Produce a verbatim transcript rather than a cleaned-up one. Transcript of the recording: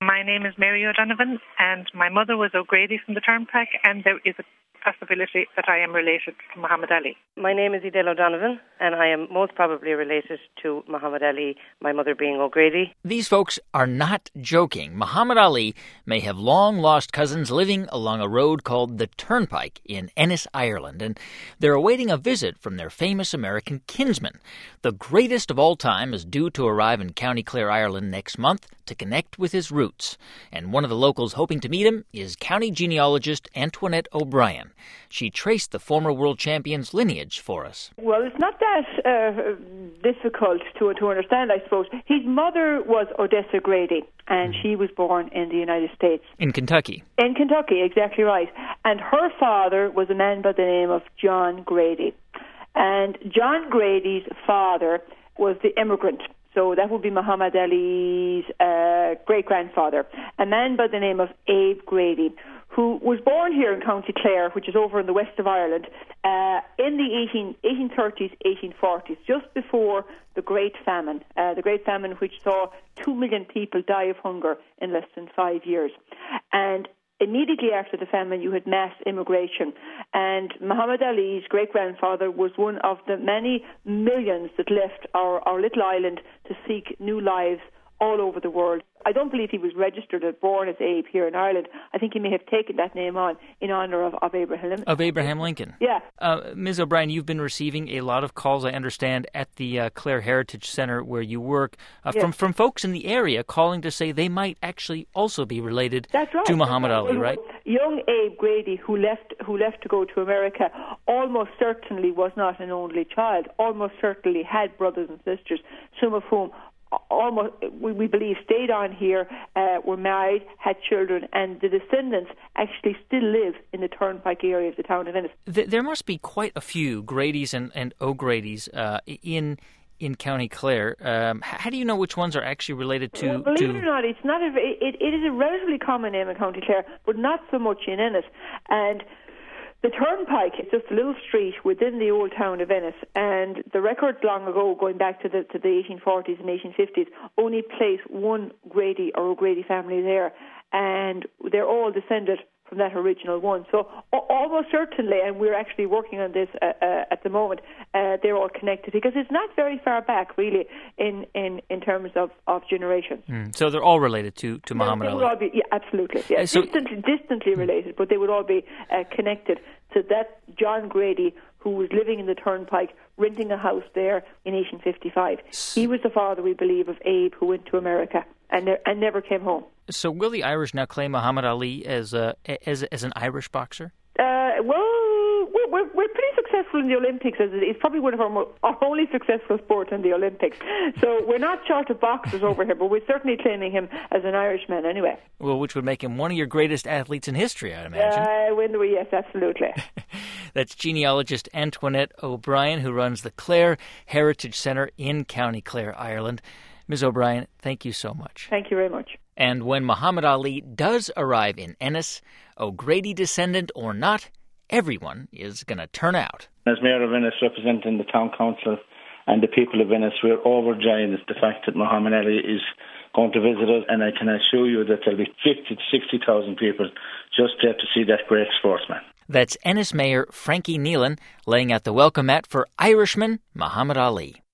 My name is Mary O'Donovan, and my mother was O'Grady from the Turnpike, and there is a possibility that I am related to Muhammad Ali. My name is Edel O'Donovan, and I am most probably related to Muhammad Ali, my mother being O'Grady. These folks are not joking. Muhammad Ali may have long-lost cousins living along a road called the Turnpike in Ennis, Ireland, and they're awaiting a visit from their famous American kinsman. The greatest of all time is due to arrive in County Clare, Ireland next month to connect with his roots. And one of the locals hoping to meet him is county genealogist Antoinette O'Brien. She traced the former world champion's lineage for us. Well, it's not that uh, difficult to to understand, I suppose. His mother was Odessa Grady, and she was born in the United States. In Kentucky. In Kentucky, exactly right. And her father was a man by the name of John Grady. And John Grady's father was the immigrant. So that would be Muhammad Ali's uh, great-grandfather, a man by the name of Abe Grady, who was born here in County Clare, which is over in the west of Ireland, uh, in the eighteen thirties, eighteen forties, just before the Great Famine, uh, the Great Famine which saw two million people die of hunger in less than five years. And immediately after the famine, you had mass immigration. And Muhammad Ali's great-grandfather was one of the many millions that left our, our little island to seek new lives all over the world. I don't believe he was registered as born as Abe here in Ireland. I think he may have taken that name on in honour of, of Abraham Lincoln. Of Abraham Lincoln. Yeah. Uh, Miz O'Brien, you've been receiving a lot of calls, I understand, at the uh, Clare Heritage Centre where you work, uh, yes. from, from folks in the area calling to say they might actually also be related That's right. to Muhammad Ali, well, right? Young Abe Grady, who left who left to go to America, almost certainly was not an only child, almost certainly had brothers and sisters, some of whom almost, we, we believe, stayed on here, uh, were married, had children, and the descendants actually still live in the Turnpike area of the town of Ennis. There must be quite a few Gradys and, and O'Gradys uh, in in County Clare. Um, how do you know which ones are actually related to... Well, believe to... it or not, it's not a, it, it is a relatively common name in County Clare, but not so much in Ennis. And the Turnpike is just a little street within the old town of Ennis, and the records long ago, going back to the to the eighteen forties and eighteen fifties, only place one Grady or O'Grady family there, and they're all descended from that original one. So almost certainly, and we're actually working on this uh, uh, at the moment, uh, they're all connected, because it's not very far back, really, in, in, in terms of, of generations. Mm. So they're all related to, to Muhammad Ali? Ali? All be, yeah, absolutely. Yeah. Uh, so, distantly, distantly related, but they would all be uh, connected to that John Grady, who was living in the Turnpike, renting a house there in eighteen fifty-five. He was the father, we believe, of Abe, who went to America and, ne- and never came home. So will the Irish now claim Muhammad Ali as a, as as an Irish boxer? Uh, well, we're, we're, we're pretty successful in the Olympics. It's probably one of our, more, our only successful sport in the Olympics. So we're not short of boxers over here, but we're certainly claiming him as an Irishman anyway. Well, which would make him one of your greatest athletes in history, I'd imagine. Uh, when we, yes, absolutely. That's genealogist Antoinette O'Brien, who runs the Clare Heritage Centre in County Clare, Ireland. Miz O'Brien, thank you so much. Thank you very much. And when Muhammad Ali does arrive in Ennis, O'Grady descendant or not, everyone is going to turn out. As Mayor of Ennis, representing the Town Council and the people of Ennis, we're overjoyed at the fact that Muhammad Ali is going to visit us, and I can assure you that there'll be fifty to sixty thousand people just there to see that great sportsman. That's Ennis Mayor Frankie Nealon laying out the welcome mat for Irishman Muhammad Ali.